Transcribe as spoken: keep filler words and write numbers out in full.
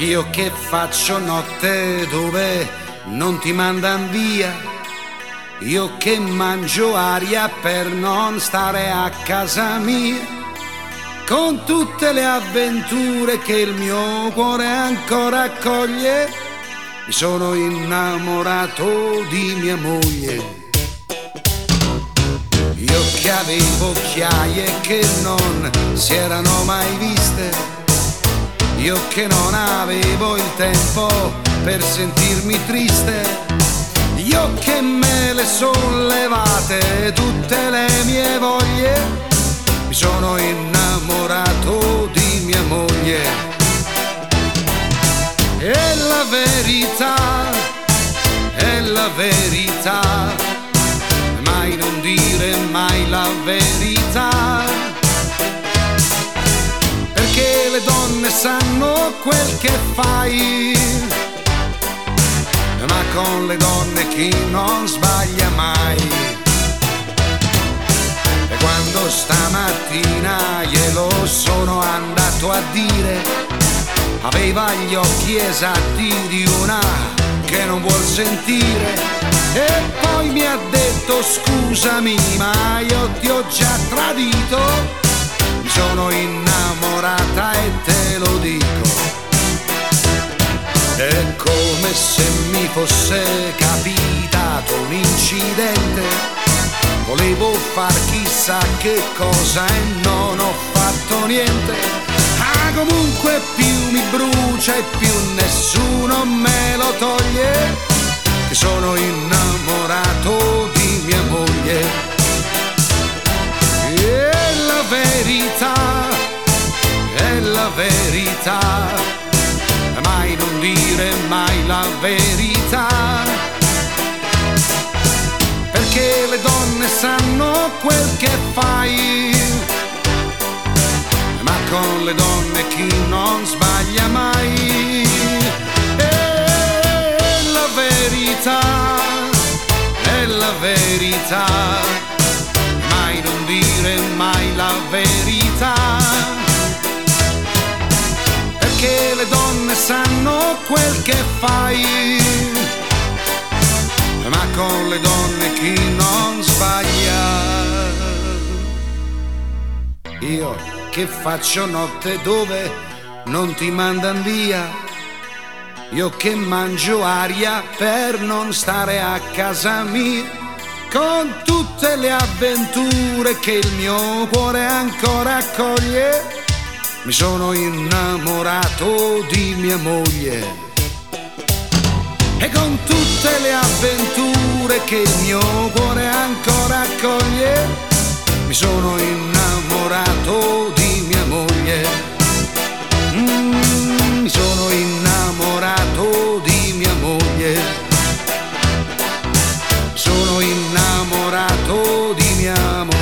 Io che faccio notte dove non ti mandan via, io che mangio aria per non stare a casa mia, con tutte le avventure che il mio cuore ancora accoglie, mi sono innamorato di mia moglie. Io che avevo occhiaie che non si erano mai viste, io che non avevo il tempo per sentirmi triste, io che me le son levate tutte le mie voglie, mi sono innamorato di mia moglie. E la verità, è la verità, mai non dire mai la verità, perché le donne sanno quel che fai, ma con le donne chi non sbaglia mai. E quando stamattina glielo sono andato a dire, aveva gli occhi esatti di una che non vuol sentire, e poi mi ha detto scusami ma io ti ho già tradito, mi sono innamorata e te lo dico. È come se mi fosse capitato un incidente, volevo far chissà che cosa e non ho fatto niente. Ah, comunque più mi brucia e più nessuno me lo toglie, che sono innamorato di mia moglie. E la verità, è la verità, mai non dire mai la verità, perché le donne sanno quel che fai, ma con le donne chi non sbaglia mai. E la verità, è la verità, mai non dire mai la verità, perché le donne sanno quel che fai, ma con le donne chi non sbaglia. Io che faccio notte dove non ti mandan via, io che mangio aria per non stare a casa mia, con tutte le avventure che il mio cuore ancora accoglie, mi sono innamorato di mia moglie. E con tutte le avventure che il mio cuore ancora accoglie, mi sono innamorato di mia moglie. Mm, mi sono innamorato di mia moglie. Sono innamorato di mia moglie.